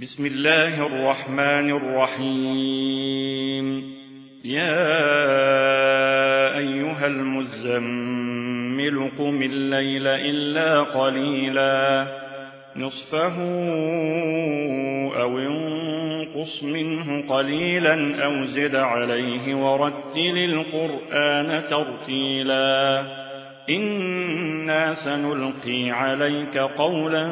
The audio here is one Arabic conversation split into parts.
بسم الله الرحمن الرحيم. يا أيها المزمل قم الليل إلا قليلا نصفه أو انقص منه قليلا أو زد عليه ورتل القرآن ترتيلا إنا سنلقي عليك قولا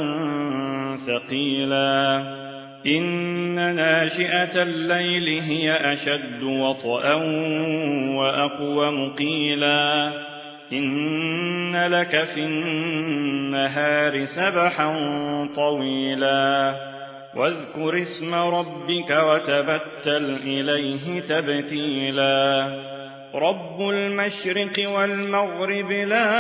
ثقيلا إن ناشئة الليل هي أشد وطئا وأقوم قيلا إن لك في النهار سبحا طويلا واذكر اسم ربك وتبتل إليه تبتيلا رب المشرق والمغرب لا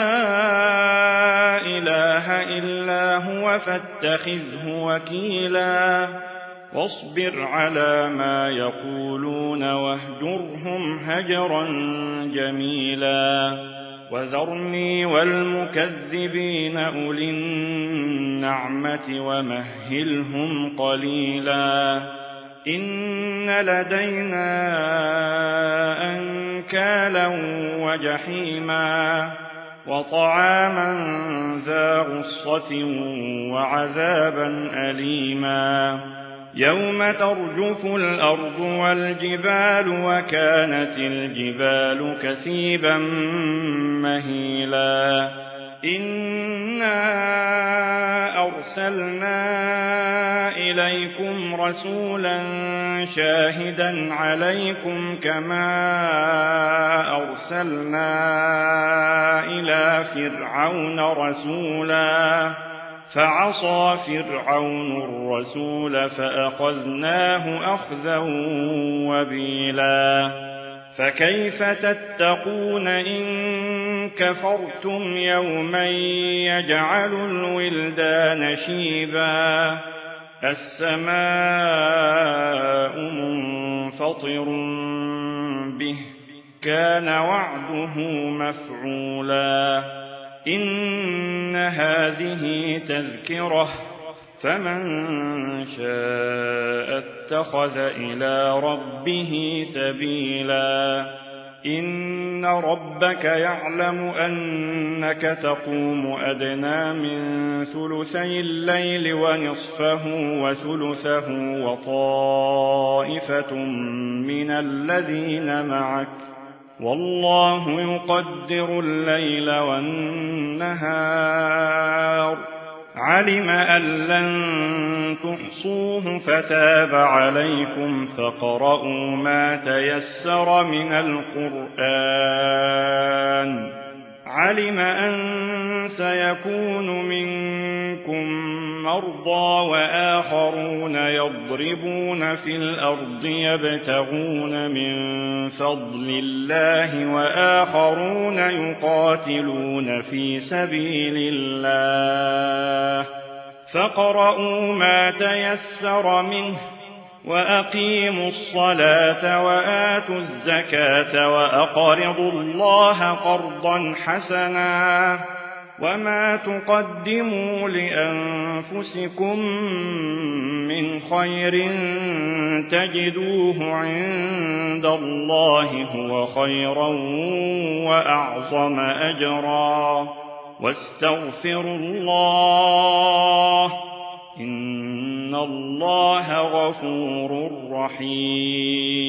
إله إلا هو فاتخذه وكيلا واصبر على ما يقولون واهجرهم هجرا جميلا وذرني والمكذبين أولي النعمة ومهلهم قليلا إن لدينا أنكالا وجحيما وطعاما ذا غصة وعذابا أليما يوم ترجف الأرض والجبال وكانت الجبال كثيبا مهيلا إنا أرسلنا إليكم رسولا شاهدا عليكم كما أرسلنا إلى فرعون رسولا فعصى فرعون الرسول فأخذناه أخذا وبيلا فكيف تتقون إن كفرتم يوما يجعل الولدان شيبا السماء منفطر به كان وعده مفعولا إن هذه تذكرة فمن شاء اتخذ إلى ربه سبيلا إن ربك يعلم أنك تقوم أدنى من ثلثي الليل ونصفه وثلثه وطائفة من الذين معك والله يقدر الليل والنهار علم أن لن تحصوه فتاب عليكم فاقرؤوا ما تيسر من القرآن علم أن سيكون منكم مرضى وآخرون يضربون في الأرض يبتغون من فضل الله وآخرون يقاتلون في سبيل الله فاقرؤوا ما تيسر منه وأقيموا الصلاة وآتوا الزكاة وأقرضوا الله قرضا حسنا وما تقدموا لأنفسكم من خير تجدوه عند الله هو خيرا وأعظم أجرا واستغفروا الله إن الله غفور رحيم.